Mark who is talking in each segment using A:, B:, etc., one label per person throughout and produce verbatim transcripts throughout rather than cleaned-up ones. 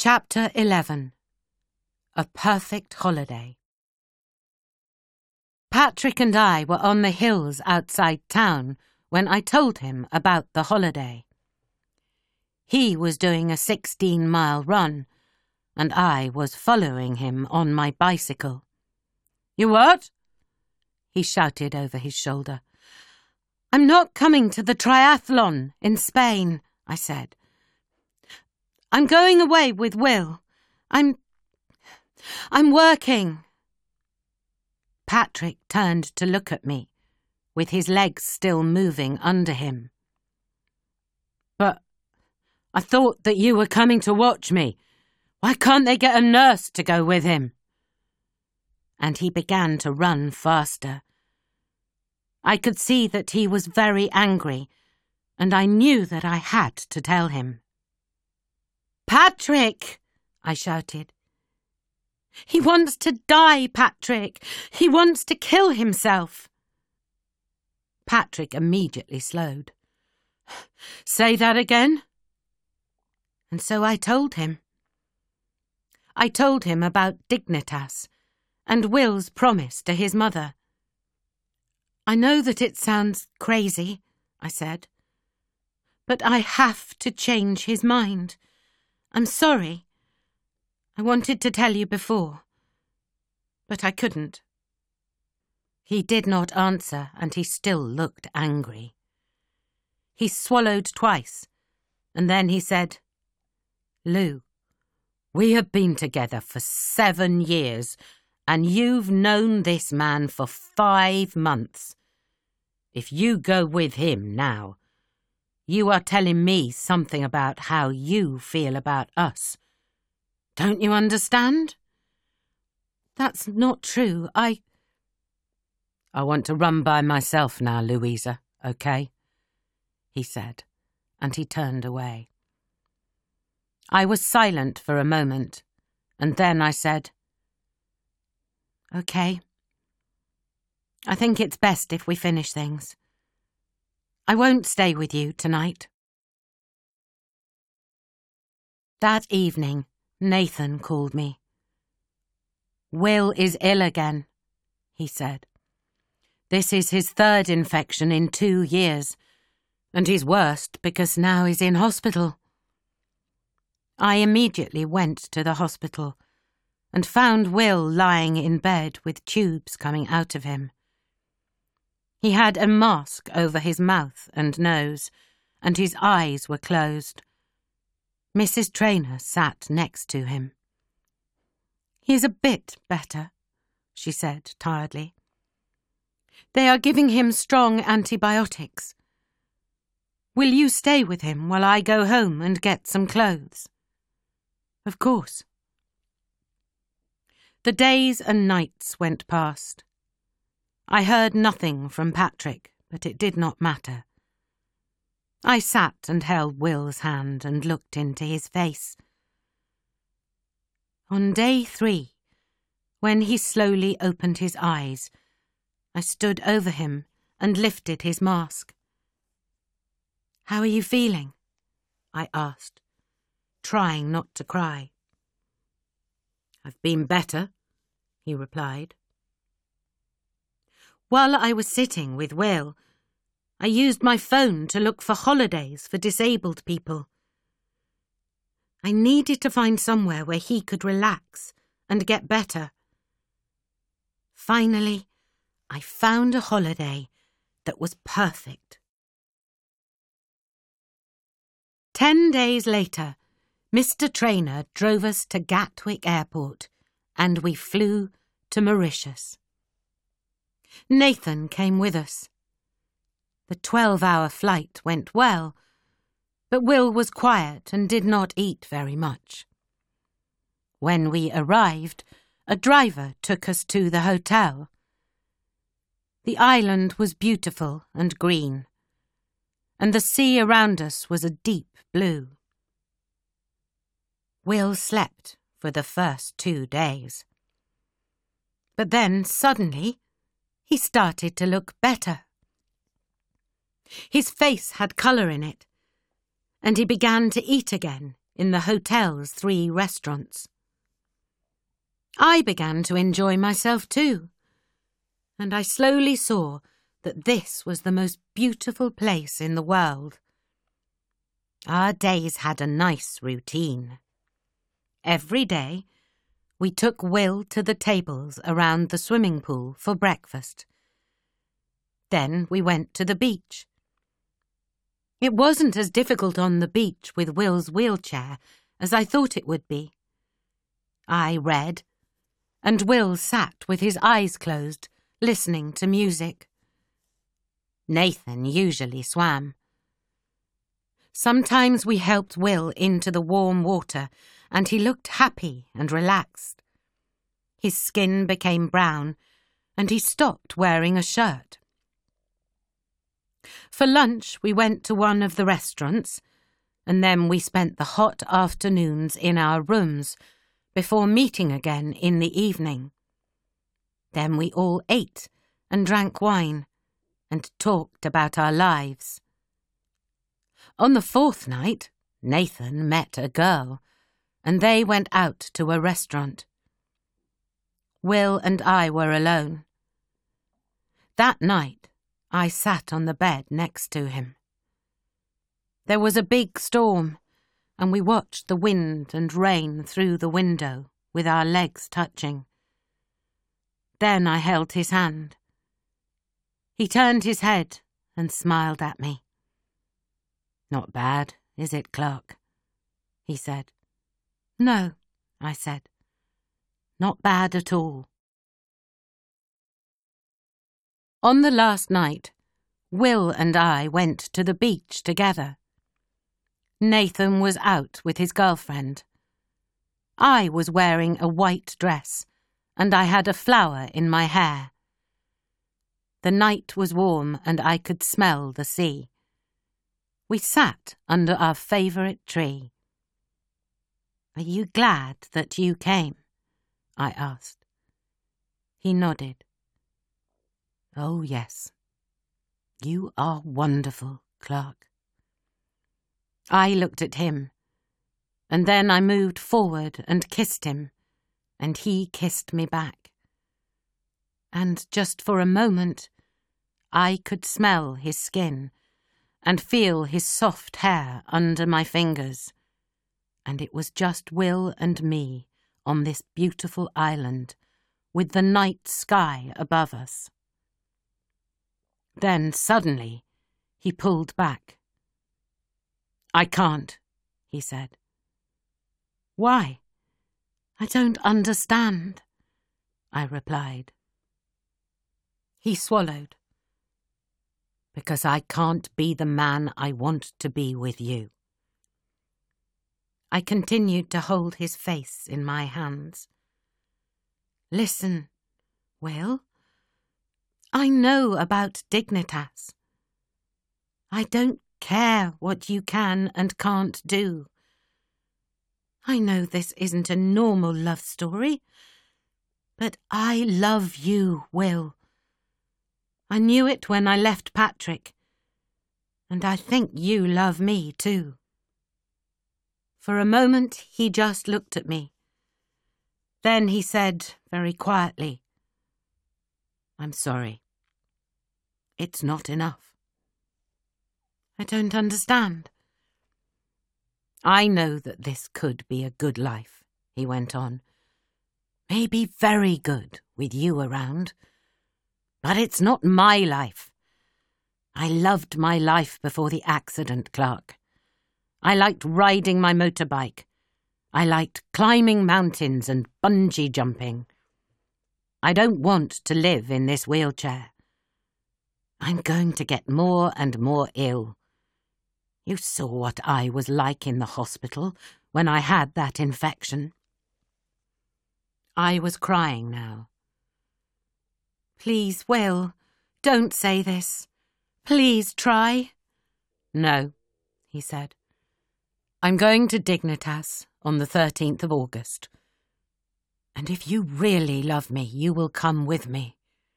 A: Chapter eleven. A Perfect Holiday. Patrick and I were on the hills outside town when I told him about the holiday. He was doing a sixteen-mile run, and I was following him on my bicycle. "You what?" he shouted over his shoulder. "I'm not coming to the triathlon in Spain," I said. "I'm going away with Will. I'm... I'm working." Patrick turned to look at me, with his legs still moving under him. "But I thought that you were coming to watch me. Why can't they get a nurse to go with him?" And he began to run faster. I could see that he was very angry, and I knew that I had to tell him. "Patrick!" I shouted. "He wants to die, Patrick! He wants to kill himself!" Patrick immediately slowed. "Say that again?" And so I told him. I told him about Dignitas and Will's promise to his mother. "I know that it sounds crazy," I said, "but I have to change his mind. I'm sorry. I wanted to tell you before, but I couldn't." He did not answer, and he still looked angry. He swallowed twice, and then he said, "Lou, we have been together for seven years, and you've known this man for five months. If you go with him now, you are telling me something about how you feel about us. Don't you understand?" "That's not true. I... I want to run by myself now, Louisa, okay?" he said, and he turned away. I was silent for a moment, and then I said, "Okay. I think it's best if we finish things. I won't stay with you tonight." That evening, Nathan called me. "Will is ill again," he said. "This is his third infection in two years, and he's worst because now he's in hospital." I immediately went to the hospital and found Will lying in bed with tubes coming out of him. He had a mask over his mouth and nose, and his eyes were closed. Missus Traynor sat next to him. "He's a bit better," she said tiredly. "They are giving him strong antibiotics. Will you stay with him while I go home and get some clothes?" "Of course." The days and nights went past. I heard nothing from Patrick, but it did not matter. I sat and held Will's hand and looked into his face. On day three, when he slowly opened his eyes, I stood over him and lifted his mask. "How are you feeling?" I asked, trying not to cry. "I've been better," he replied. While I was sitting with Will, I used my phone to look for holidays for disabled people. I needed to find somewhere where he could relax and get better. Finally, I found a holiday that was perfect. Ten days later, Mister Traynor drove us to Gatwick Airport, and we flew to Mauritius. Nathan came with us. The twelve-hour flight went well, but Will was quiet and did not eat very much. When we arrived, a driver took us to the hotel. The island was beautiful and green, and the sea around us was a deep blue. Will slept for the first two days. But then, suddenly, he started to look better. His face had colour in it, and he began to eat again in the hotel's three restaurants. I began to enjoy myself too, and I slowly saw that this was the most beautiful place in the world. Our days had a nice routine. Every day, we took Will to the tables around the swimming pool for breakfast. Then we went to the beach. It wasn't as difficult on the beach with Will's wheelchair as I thought it would be. I read, and Will sat with his eyes closed, listening to music. Nathan usually swam. Sometimes we helped Will into the warm water, and he looked happy and relaxed. His skin became brown, and he stopped wearing a shirt. For lunch, we went to one of the restaurants, and then we spent the hot afternoons in our rooms before meeting again in the evening. Then we all ate and drank wine and talked about our lives. On the fourth night, Nathan met a girl, and they went out to a restaurant. Will and I were alone. That night, I sat on the bed next to him. There was a big storm, and we watched the wind and rain through the window with our legs touching. Then I held his hand. He turned his head and smiled at me. "Not bad, is it, Clark?" he said. "No," I said. "Not bad at all." On the last night, Will and I went to the beach together. Nathan was out with his girlfriend. I was wearing a white dress, and I had a flower in my hair. The night was warm, and I could smell the sea. We sat under our favourite tree. "Are you glad that you came?" I asked. He nodded. "Oh, yes. You are wonderful, Clark." I looked at him, and then I moved forward and kissed him, and he kissed me back. And just for a moment, I could smell his skin and feel his soft hair under my fingers, and it was just Will and me on this beautiful island with the night sky above us. Then suddenly he pulled back. "I can't," he said. "Why? I don't understand," I replied. He swallowed. "Because I can't be the man I want to be with you." I continued to hold his face in my hands. "Listen, Will. I know about Dignitas. I don't care what you can and can't do. I know this isn't a normal love story, but I love you, Will. I knew it when I left Patrick, and I think you love me too." For a moment he just looked at me. Then he said very quietly, "I'm sorry. It's not enough." "I don't understand." "I know that this could be a good life," he went on. "Maybe very good with you around. But it's not my life. I loved my life before the accident, Clark. I liked riding my motorbike. I liked climbing mountains and bungee jumping. I don't want to live in this wheelchair. I'm going to get more and more ill. You saw what I was like in the hospital when I had that infection." I was crying now. "Please, Will, don't say this. Please try." "No," he said. "I'm going to Dignitas on the thirteenth of August. And if you really love me, you will come with me."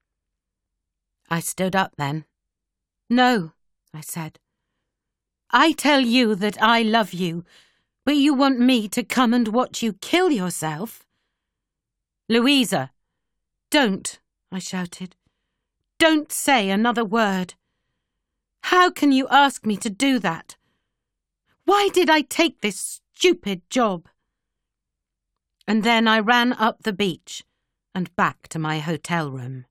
A: I stood up then. "No," I said. "I tell you that I love you, But you want me to come and watch you kill yourself? Louisa! Don't, I shouted. Don't say another word. How can you ask me to do that? Why did I take this stupid job? And then I ran up the beach and back to my hotel room.